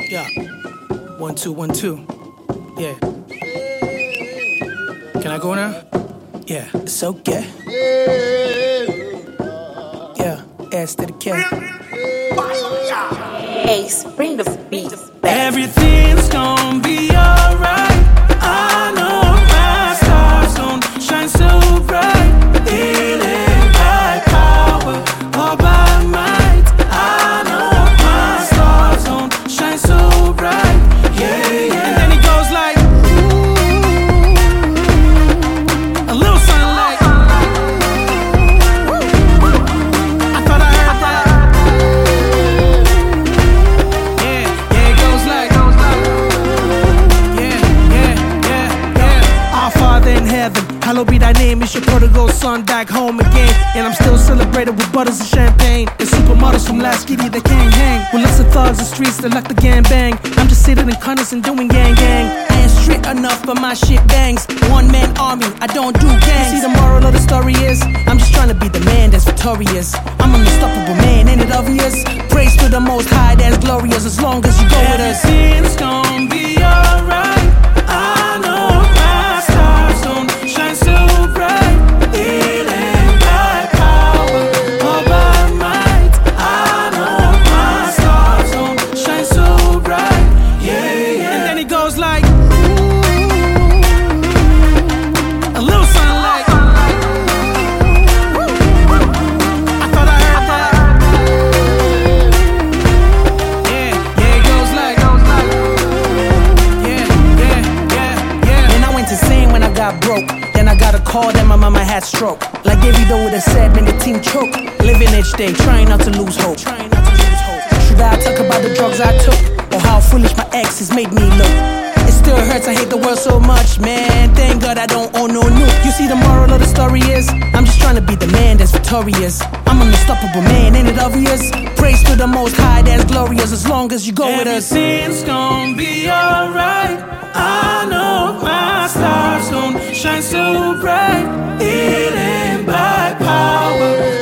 Yeah. 1 2 1 2. Yeah. Can I go now? Yeah. It's okay. Yeah. S to the K. Ace, bring the beat back. Everything's gonna be alright. I know my stars gonna shine so bright. It ain't by power or by might. I know my stars gonna shine so bright. Yeah, yeah. And then it goes like a little something like I thought I heard that. Yeah, it goes like yeah. Our Father in heaven, hallowed be thy name. It's your prodigal son back home again. And I'm still celebrated with bottles of champagne and supermodels from last kitty that can't hang. With lots of thugs and streets that like the gang bang. I'm just sitting in corners and doing gang gang. I ain't strict enough but my shit bangs. One man army, I don't do gangs. You see the moral of the story is I'm just trying to be the man that's victorious. I'm an unstoppable man, ain't it obvious? Praise to the most high, that's glorious. As long as you go with us, everything's gonna be alright. I know my stars gonna shine so bright. It ain't by power or by might. I know my stars gonna shine so bright. Yeah, yeah. And then it goes like a little something like I thought I heard that. Yeah, it goes like yeah. And I went insane when I got broke. Then I got a call that my mama had stroke. Like Davido would have said, man, the team choke. Living each day, trying not to lose hope. Should I talk about the drugs I took, or how foolish my ex has made me look? It still hurts, I hate the world so much, man. Thank God I don't own no nuke. You see the moral of the story is I'm just trying to be the man that's victorious. I'm an unstoppable man, ain't it obvious? Praise to the most high, that's glorious. As long as you go with us, everything's gonna be alright. I know my stars gonna shine so bright. It ain't by power